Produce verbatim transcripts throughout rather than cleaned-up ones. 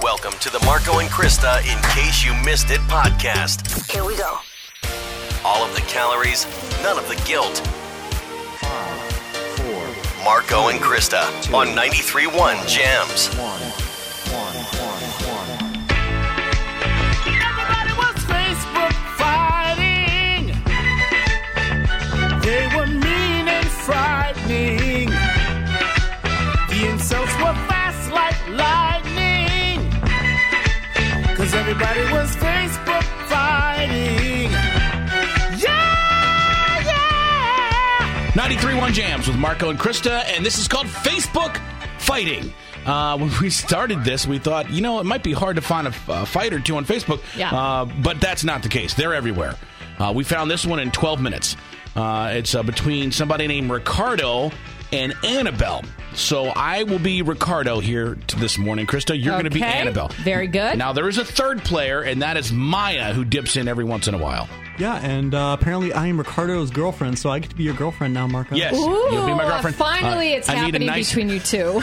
Welcome to the Marco and Krista In Case You Missed It podcast. Here we go. All of the calories, none of the guilt. Five, four, Marco and Krista two, on ninety-three point one Jams. One, one, one, one. Everybody was Facebook fighting. They were mean and frightening. The insults were fast like lightning. Cause everybody was Facebook fighting. Yeah, yeah. ninety-three point one Jams with Marco and Krista, and this is called Facebook Fighting. Uh, when we started this, we thought, you know, it might be hard to find a, a fight or two on Facebook, Yeah. uh, but that's not the case. They're everywhere. Uh, we found this one in twelve minutes. Uh, it's uh, between somebody named Ricardo and Annabelle. So I will be Ricardo here to this morning. Krista, you're going to be Okay. Annabelle. Very good. Now, there is a third player, and that is Maya, who dips in every once in a while. Yeah, and uh, apparently I am Ricardo's girlfriend, so I get to be your girlfriend now, Marco. Yes, Ooh, you'll be my girlfriend. finally Uh, it's I need a happening nice- between you two.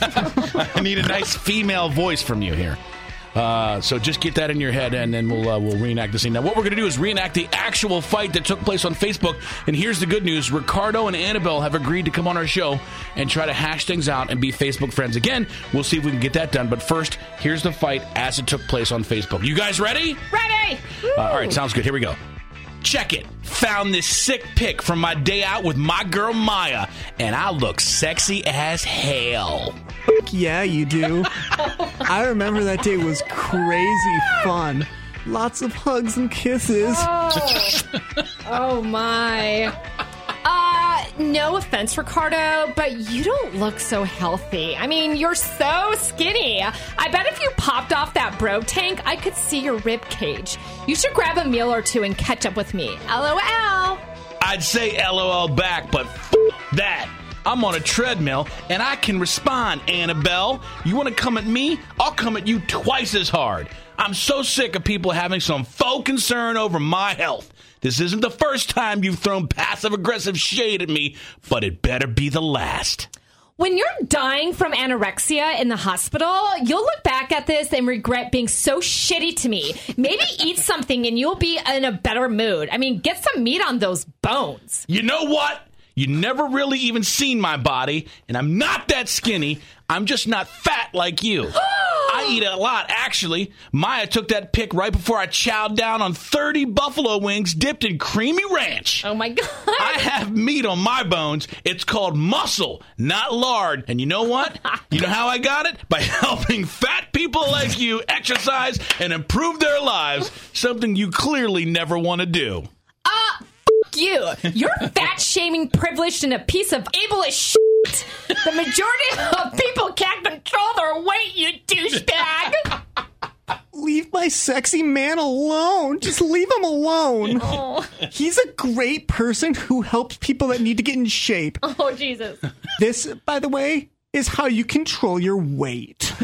I need a nice female voice from you here. Uh, so just get that in your head, and then we'll uh, we'll reenact the scene. Now, what we're going to do is reenact the actual fight that took place on Facebook. And here's the good news. Ricardo and Annabelle have agreed to come on our show and try to hash things out and be Facebook friends again. We'll see if we can get that done. But first, here's the fight as it took place on Facebook. You guys ready? Ready? Uh, all right, sounds good. Here we go. Check it. Found this sick pic from my day out with my girl Maya, and I look sexy as hell. Yeah, you do. I remember that day was crazy fun. Lots of hugs and kisses. Oh, oh my. Uh, no offense, Ricardo, but you don't look so healthy. I mean, you're so skinny. I bet if you popped off that bro tank, I could see your rib cage. You should grab a meal or two and catch up with me. LOL. I'd say LOL back, but f- that. I'm on a treadmill, and I can respond, Annabelle. You want to come at me? I'll come at you twice as hard. I'm so sick of people having some faux concern over my health. This isn't the first time you've thrown passive-aggressive shade at me, but it better be the last. When you're dying from anorexia in the hospital, you'll look back at this and regret being so shitty to me. Maybe eat something and you'll be in a better mood. I mean, get some meat on those bones. You know what? You never really even seen my body, and I'm not that skinny. I'm just not fat like you. I eat a lot, actually. Maya took that pic right before I chowed down on thirty buffalo wings dipped in creamy ranch. Oh, my God. I have meat on my bones. It's called muscle, not lard. And you know what? You know how I got it? By helping fat people like you exercise and improve their lives, something you clearly never want to do. Uh, f- you. You're fat-shaming, privileged, and a piece of ableist shit. The majority of people can't control their weight, you douchebag. Leave my sexy man alone. Just leave him alone. Oh. He's a great person who helps people that need to get in shape. Oh, Jesus. This, by the way, is how you control your weight.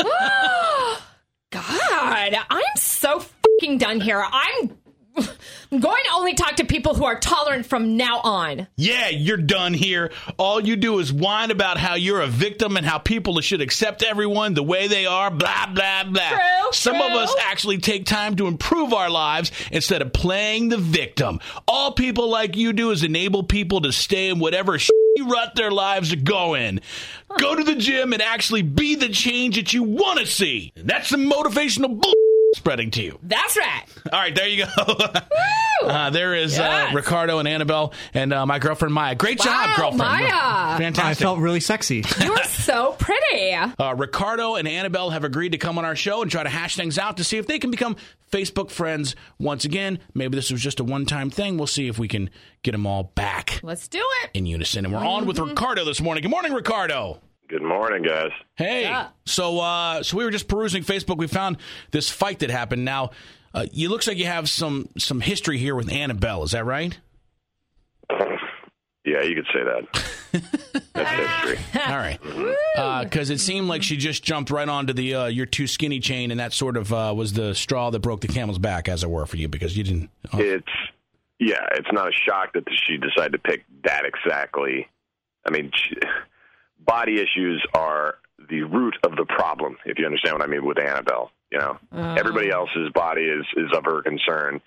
God, I'm so fucking done here. I'm... I'm going to only talk to people who are tolerant from now on. Yeah, you're done here. All you do is whine about how you're a victim and how people should accept everyone the way they are, blah, blah, blah. True, Some true. of us actually take time to improve our lives instead of playing the victim. All people like you do is enable people to stay in whatever shitty rut their lives are going. Go to the gym and actually be the change that you want to see. That's some motivational bull spreading to you. That's right. All right, there you go. uh, there is Yes. uh, Ricardo and Annabelle and uh, my girlfriend Maya. Great job, Wow, girlfriend. Maya. I Fantastic. felt really sexy. You are so pretty. Uh, Ricardo and Annabelle have agreed to come on our show and try to hash things out to see if they can become Facebook friends once again. Maybe this was just a one-time thing. We'll see if we can get them all back Let's do it. in unison. And we're on with Ricardo this morning. Good morning, Ricardo. Good morning, guys. Hey. Yeah. So, uh, so we were just perusing Facebook. We found this fight that happened. Now, uh, it looks like you have some some history here with Annabelle. Is that right? Yeah, you could say that. That's history. All right. Because uh, it seemed like she just jumped right onto the uh, you're too skinny chain, and that sort of uh, was the straw that broke the camel's back, as it were, for you, because you didn't. Oh. It's, yeah, it's not a shock that she decided to pick that exactly. I mean, she, body issues are the root of the problem, if you understand what I mean with Annabelle. You know, Oh. everybody else's body is, is of her concern,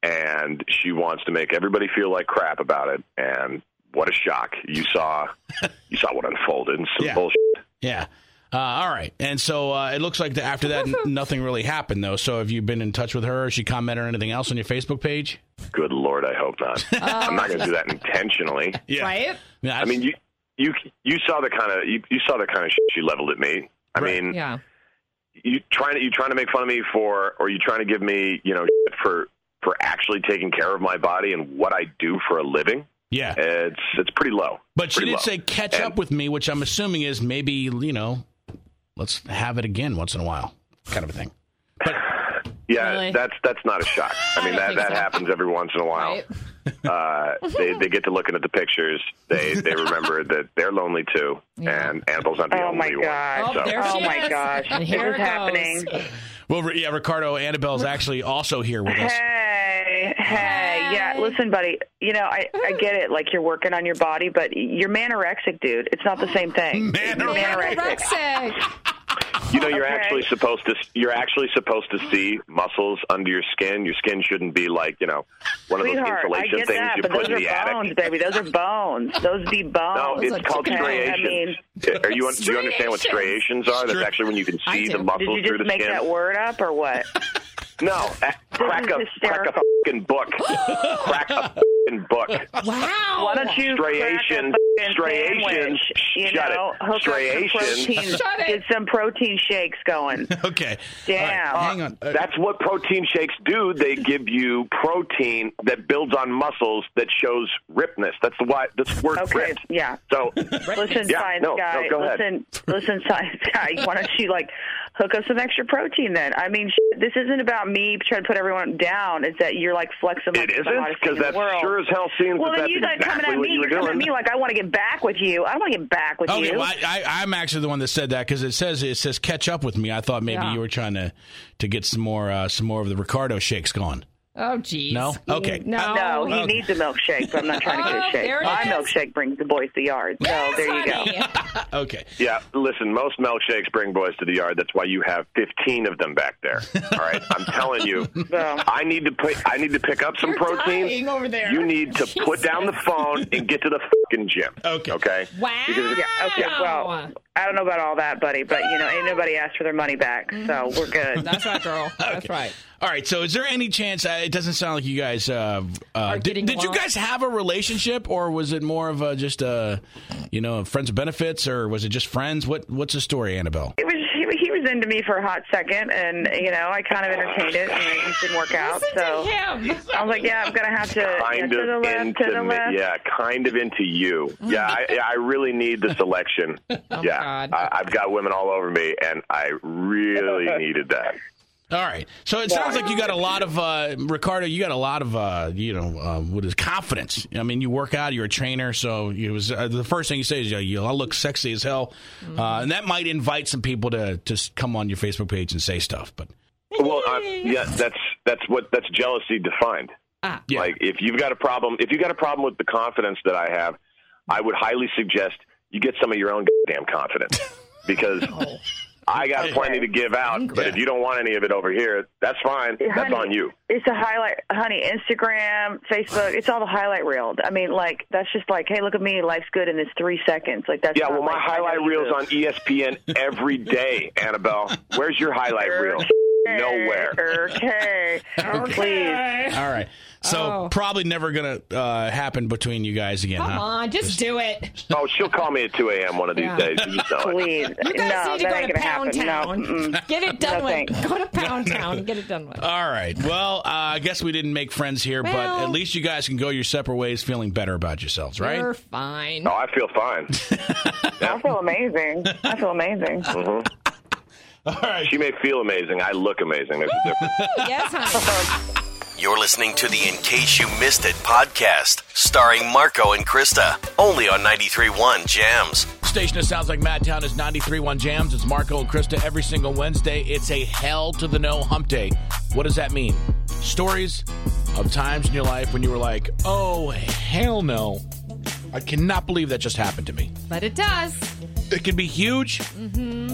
and she wants to make everybody feel like crap about it. And what a shock. You saw you saw what unfolded. Some Yeah. bullshit. Yeah. Uh, all right. And so uh, it looks like the, after that, n- nothing really happened, though. So have you been in touch with her? Has she commented or anything else on your Facebook page? Good Lord, I hope not. I'm not going to do that intentionally. Yeah. Right? Yeah, I mean, you you you saw the kind of you, you saw the kind of shit she leveled at me. I Right. mean, Yeah. you trying to you trying to make fun of me for, or you trying to give me, you know, shit for for actually taking care of my body and what I do for a living. yeah. It's it's pretty low. But she Pretty did low. say catch And- up with me, which I'm assuming is maybe, you know, let's have it again once in a while kind of a thing. But Yeah, Really? that's that's not a shock. I mean, I that don't that think so. happens every once in a while. Right. Uh, they they get to looking at the pictures. They they remember that they're lonely too, Yeah. and Annabelle's not the Oh, only my one. God. Oh, So- there Oh she my is. gosh. And This here is it goes. happening. well, yeah, Ricardo Annabelle's actually also here with us. Hey, hey, yeah. Listen, buddy. You know, I I get it. Like you're working on your body, but you're manorexic, dude. It's not the same thing. Manorexic. Anorexic. You know, you're Okay. actually supposed to you're actually supposed to see muscles under your skin. Your skin shouldn't be like, you know, one of those Sweetheart, I insulation get things that, you but put those in are the attic. bones, baby. Those are bones. Those be bones. No, it's are called okay. striations. I mean, Are you do you understand what striations are? That's Stri- actually when you can I see do. the Did muscles did you through just the make skin. that word up or what? No, uh, crack is a crack a hysterical. fucking book. Crack a fucking book. Wow. Why don't you Striations, crack a fucking striations, sandwich, you shut know, it. hook up some Striations. protein, Shut it. get some protein shakes going. Okay. Damn. All right, hang on. Uh, That's what protein shakes do. They give you protein that builds on muscles that shows ripness. That's the why. That's the word Okay, ripped. yeah. So Listen, Yeah, science no, no, guy. go ahead. listen, listen, science guy. Why don't you like hook up some extra protein then? I mean, sh- this isn't about me trying to put everyone down. It's that you're like flexing like it the isn't hottest thing because in that the world. sure as hell seems well, that then that's you guys exactly coming at what me. you were You're coming at doing. me like I want to get back with you. I don't want to get back with Okay, you. well, I, I, I'm actually the one that said that because it says it says catch up with me. I thought maybe Yeah. you were trying to to get some more uh, some more of the Ricardo shakes going. Oh, geez. No? Okay. No. no, he Okay. needs a milkshake, but I'm not trying to get Oh, a shake. there it My is. milkshake brings the boys to the yard. So Yes, there you go. honey. Okay. Yeah, listen, most milkshakes bring boys to the yard. That's why you have fifteen of them back there. All right, I'm telling you, Well, I need to put, I need to pick up some You're protein. dying over there. You need to put down the phone and get to the fucking gym. Okay. Okay. Wow. Because- yeah, okay, well, I don't know about all that, buddy, but, you know, ain't nobody asked for their money back, so we're good. That's right, girl. That's right. All right. So, is there any chance? Uh, it doesn't sound like you guys. Uh, uh, Are did getting did you along? guys have a relationship, or was it more of a just a, you know, friends of benefits, or was it just friends? What What's the story, Annabelle? It was he, he was into me for a hot second, and you know I kind of entertained it, and it just didn't work out. Listen So to him. I was like, yeah, I'm gonna have to yeah, Kind to the of left, into to the me, left. yeah, kind of into you. Yeah, I, yeah, I really need the selection. Oh, yeah, God. I, I've got women all over me, and I really needed that. All right. So it sounds like you got a lot of uh, Ricardo. You got a lot of uh, you know uh, what is confidence. I mean, you work out. You're a trainer, so it was uh, the first thing you say is, "You you all look sexy as hell," Mm-hmm. uh, and that might invite some people to just come on your Facebook page and say stuff. But Well, uh, yeah, that's that's what that's jealousy defined. Ah. yeah, Like if you've got a problem, if you got a problem with the confidence that I have, I would highly suggest you get some of your own goddamn confidence because I got plenty to give out. But Yeah. if you don't want any of it over here, that's fine. That's Honey, on you. It's a highlight, honey. Instagram, Facebook, it's all the highlight reel. I mean, like that's just like, hey, look at me, life's good in this three seconds. Like that's Yeah, not well, my like, I know highlight you reel's do. on E S P N every day, Annabelle. Where's your highlight reel? Nowhere. Okay. Please. all right. So Oh. probably never gonna uh, happen between you guys again, Come huh? on, just do it. Oh, she'll call me at two a.m. one of these Yeah. days. You just know it. Please. You guys no, need to that go ain't to gonna Pound happen. Town. No. Mm-mm. Get it done No, with. thanks. Go to Pound Town and get it done with. All right. Well, uh, I guess we didn't make friends here, but Well- at least you guys can go your separate ways, feeling better about yourselves, right? You're fine. Oh, I feel fine. I feel amazing. I feel amazing. All right. She may feel amazing. I look amazing. There's a difference. Yes, honey. You're listening to the In Case You Missed It podcast, starring Marco and Krista, only on ninety-three point one Jams. Station that sounds like Madtown is ninety-three point one Jams. It's Marco and Krista every single Wednesday. It's a hell to the no hump day. What does that mean? Stories of times in your life when you were like, oh, hell no. I cannot believe that just happened to me. But it does. It can be huge,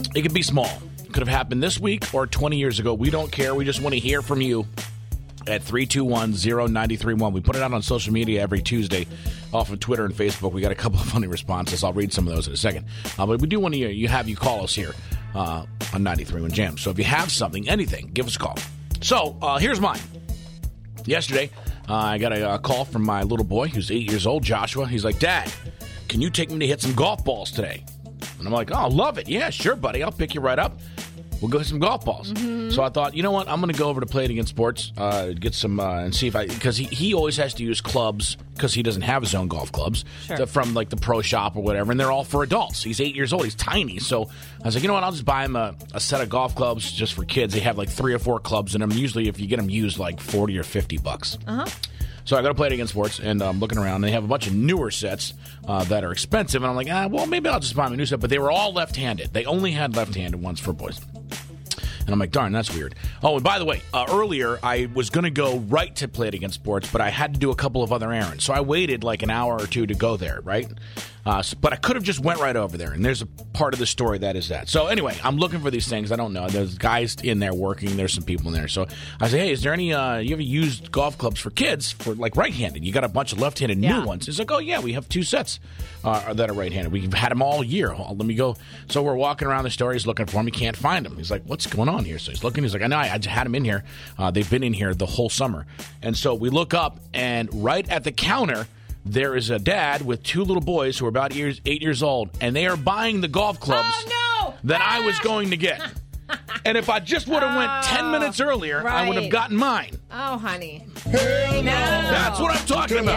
It could be small. It could have happened this week or twenty years ago. We don't care. We just want to hear from you at three two one, zero nine three one. We put it out on social media every Tuesday off of Twitter and Facebook. We got a couple of funny responses. I'll read some of those in a second. Uh, but we do want to you have you call us here uh, on ninety-three point one Jam. So if you have something, anything, give us a call. So uh, here's mine. Yesterday, uh, I got a, a call from my little boy who's eight years old, Joshua. He's like, Dad, can you take me to hit some golf balls today? And I'm like, oh, love it. Yeah, sure, buddy. I'll pick you right up. We'll go hit some golf balls. Mm-hmm. So I thought, you know what? I'm going to go over to Play It Again Sports, uh, get some, uh, and see if I, because he, he always has to use clubs because he doesn't have his own golf clubs Sure. to, from like the pro shop or whatever, and they're all for adults. He's eight years old. He's tiny. So I was like, you know what? I'll just buy him a, a set of golf clubs just for kids. They have like three or four clubs in them. Usually, if you get them used, like forty or fifty bucks. Uh-huh. So I go to Play It Again Sports, and I'm um, looking around. And they have a bunch of newer sets uh, that are expensive, and I'm like, ah, well, maybe I'll just buy them a new set. But they were all left-handed. They only had left-handed ones for boys. And I'm like, darn, that's weird. Oh, and by the way, uh, earlier I was going to go right to Play It Again Sports, but I had to do a couple of other errands. So I waited like an hour or two to go there, right? Uh, so, but I could have just went right over there, and there's a part of the story that is that. So anyway, I'm looking for these things. I don't know. There's guys in there working. There's some people in there. So I say, hey, is there any, uh, you ever used golf clubs for kids for like right-handed? You got a bunch of left-handed Yeah. new ones. He's like, oh, yeah, we have two sets uh, that are right-handed. We've had them all year. Oh, let me go. So we're walking around the store. He's looking for them. He can't find them. He's like, what's going on here? So he's looking. He's like, I know. I, I had them in here. Uh, they've been in here the whole summer. And so we look up, and right at the counter, there is a dad with two little boys who are about years, eight years old, and they are buying the golf clubs Oh, no! that I was going to get. And if I just would have went ten minutes earlier, I would have right. gotten mine. Oh, honey. That's what I'm talking about.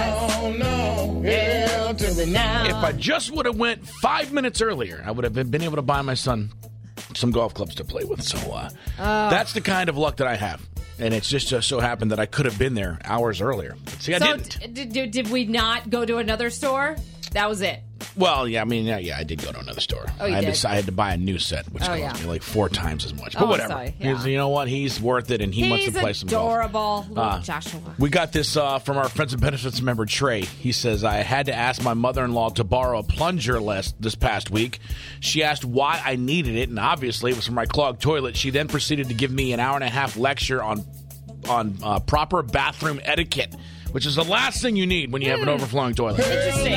Yes. To the now. If I just would have went five minutes earlier, I would have been able to buy my son some golf clubs to play with. So uh, that's the kind of luck that I have. And it's just uh, so happened that I could have been there hours earlier. But see, I So didn't. d- d- did we not go to another store? That was it. Well, yeah, I mean, yeah, yeah, I did go to another store. Oh, you I, had did? To, I had to buy a new set, which Oh, cost yeah. me like four times as much. But Oh, whatever. sorry, yeah. He's- You know what? He's worth it, and he wants He's to play some golf. adorable. Little Uh, Joshua. We got this uh, from our Friends and Benefits member, Trey. He says, I had to ask my mother-in-law to borrow a plunger last, this past week. She asked why I needed it, and obviously it was for my clogged toilet. She then proceeded to give me an hour and a half lecture on on uh, proper bathroom etiquette, which is the last thing you need when you have an overflowing toilet. Interesting.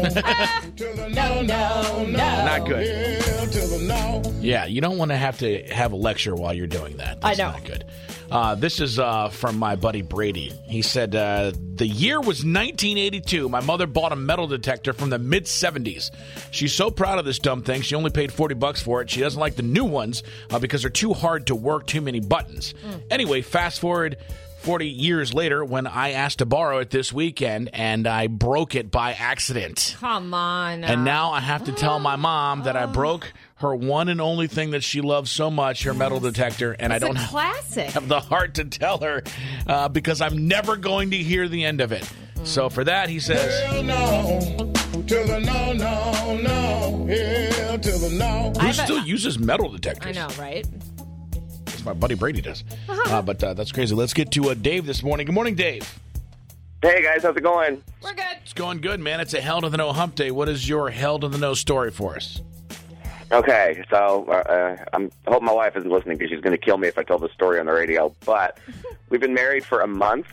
no, no, no. Not good. Yeah, you don't want to have to have a lecture while you're doing that. That's I know. not good. Uh, this is uh, from my buddy Brady. He said, uh, the year was nineteen eighty-two. My mother bought a metal detector from the mid-seventies. She's so proud of this dumb thing. She only paid forty bucks for it. She doesn't like the new ones uh, because they're too hard to work, too many buttons. Mm. Anyway, fast forward forty years later when I asked to borrow it this weekend, and I broke it by accident. Come on. And now I have to tell my mom that I broke her one and only thing that she loves so much, her metal detector, and It's I don't a classic. have the heart to tell her uh, because I'm never going to hear the end of it. Mm. So for that, he says, Hell no, to the no, no, no, hell to the no. who I've- still uses metal I detectors? know, right? That's my buddy Brady does. Uh, but uh, that's crazy. Let's get to uh, Dave this morning. Good morning, Dave. Hey guys, how's it going? We're good. It's going good, man. It's a Hell to the No hump day. What is your Hell to the No story for us? Okay, so uh, I'm, I hope my wife isn't listening because she's going to kill me if I tell the story on the radio. But we've been married for a month,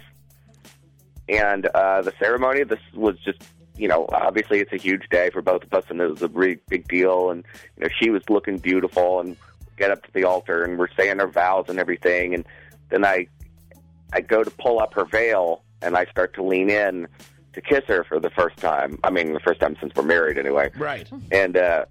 and uh, the ceremony, this was just, you know, obviously it's a huge day for both of us, and it was a really big deal. And you know, she was looking beautiful, and get up to the altar, and we're saying our vows and everything. And then I, I go to pull up her veil, and I start to lean in to kiss her for the first time. I mean, the first time since we're married, anyway. Right. And uh,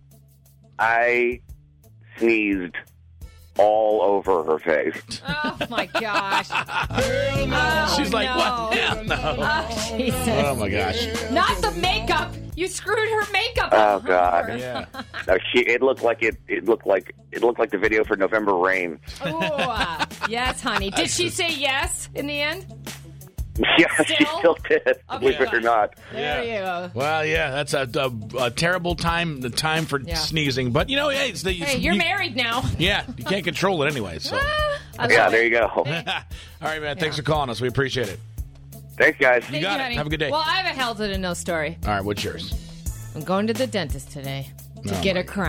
I sneezed all over her face. Oh, my gosh. Oh, She's like, no. what? Hell no. Oh, Jesus. Oh, my gosh. Not the makeup. You screwed her makeup Oh up. God! Yeah. No, she. It looked like it. It looked like it looked like the video for November Rain. Ooh, uh, yes, honey. Did she say yes in the end? Yeah, she Still? still did. Okay, Believe it or fine. not. There you go. Well, yeah, that's a, a, a terrible time, the time for Yeah. sneezing. But, you know, hey, it's the, Hey, you're you, married now. Yeah, you can't control it anyway. So. I Yeah, love there it. you go. All right, man. Thanks Yeah. for calling us. We appreciate it. Thanks, guys. Thank got you, it. honey. Have a good day. Well, I have a hell to the no story. All right, what's yours? I'm going to the dentist today to Oh, get my a crown.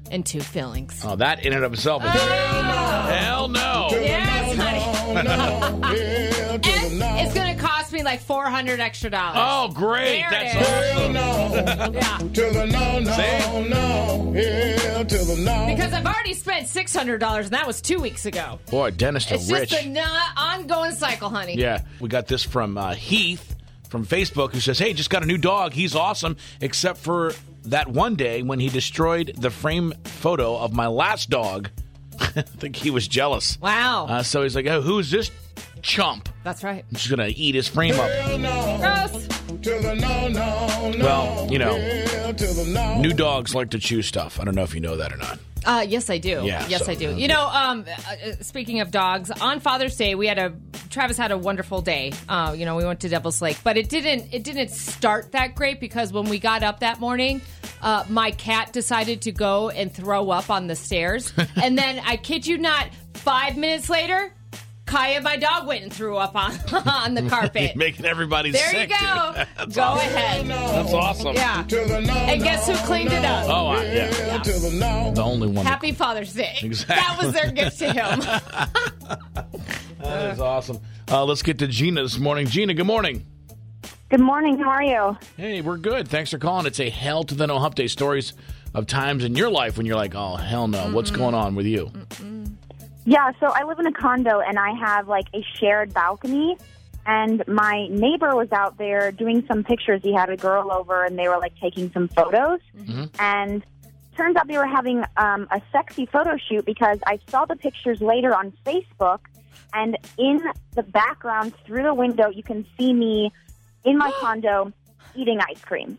and two fillings. Oh, that in and of itself is... Hell no. Yes, honey. No, yeah, to the no. It's going to cost me like four hundred extra dollars. Oh, great. There That's it is. awesome. No, Yeah. to the no, no, See? no, yeah, to the no. Because I've already spent six hundred dollars, and that was two weeks ago. Boy, dentists are It's rich. just a non- ongoing cycle, honey. Yeah, we got this from uh, Heath from Facebook, who says, hey, just got a new dog. He's awesome, except for that one day when he destroyed the frame photo of my last dog. I think he was jealous. Wow. Uh, so he's like, oh, who's this chump? That's right. I'm just going to eat his frame up. Gross. To the no, no, no. Well, you know, yeah, to the no. new dogs like to chew stuff. I don't know if you know that or not. Uh, yes, I do. Yeah, yes, so- I do. You know, um, uh, speaking of dogs, on Father's Day, we had a Travis had a wonderful day. Uh, you know, we went to Devil's Lake, but it didn't it didn't start that great because when we got up that morning, uh, my cat decided to go and throw up on the stairs, and then I kid you not, five minutes later, Kaya, my dog, went and threw up on on the carpet. Making everybody There sick. you go. Dude. That's Go awesome. ahead. That's awesome. Yeah. To the no, And guess who cleaned it up? Oh, uh, yeah. yeah, to the no. The only one. Happy Father's Day. Exactly. That was their gift to him. That is awesome. Uh, let's get to Gina this morning. Gina, good morning. Good morning. How are you? Hey, we're good. Thanks for calling. It's a hell to the no hump day stories of times in your life when you're like, oh, hell no. Mm-mm. What's going on with you? Mm-mm. Yeah, so I live in a condo, and I have, like, a shared balcony, and my neighbor was out there doing some pictures. He had a girl over, and they were, like, taking some photos, Mm-hmm. and turns out they were having um, a sexy photo shoot because I saw the pictures later on Facebook, and in the background, through the window, you can see me in my condo eating ice cream.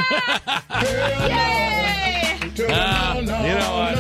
Yay! Uh, you know what?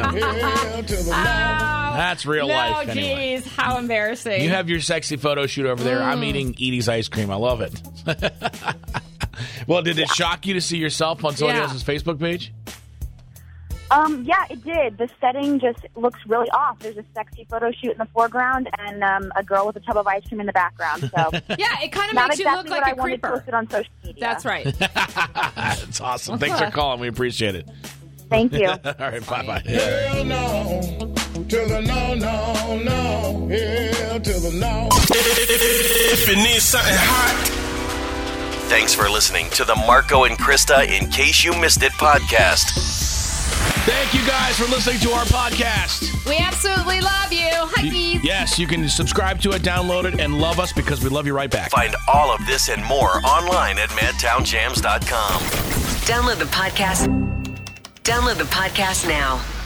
Yeah. That's real no, life anyway. Geez, how embarrassing. You have your sexy photo shoot over there. Mm. I'm eating Edie's ice cream. I love it. Well, did it shock you to see yourself on somebody Yeah. else's Facebook page? Um, yeah, it did. The setting just looks really off. There's a sexy photo shoot in the foreground and um, a girl with a tub of ice cream in the background. So yeah, it kind of not makes exactly you look what like I a wanted creeper. posted on social media. That's right. That's awesome. Thanks for calling. We appreciate it. Thank you. All right, bye-bye. Hell no, to the no, no, no, yeah, to the no. If you need something hot. Thanks for listening to the Marco and Krista In Case You Missed It podcast. Thank you guys for listening to our podcast. We absolutely love you. Huggies. Yes, you can subscribe to it, download it, and love us because we love you right back. Find all of this and more online at madtown jams dot com. Download the podcast. Download the podcast now.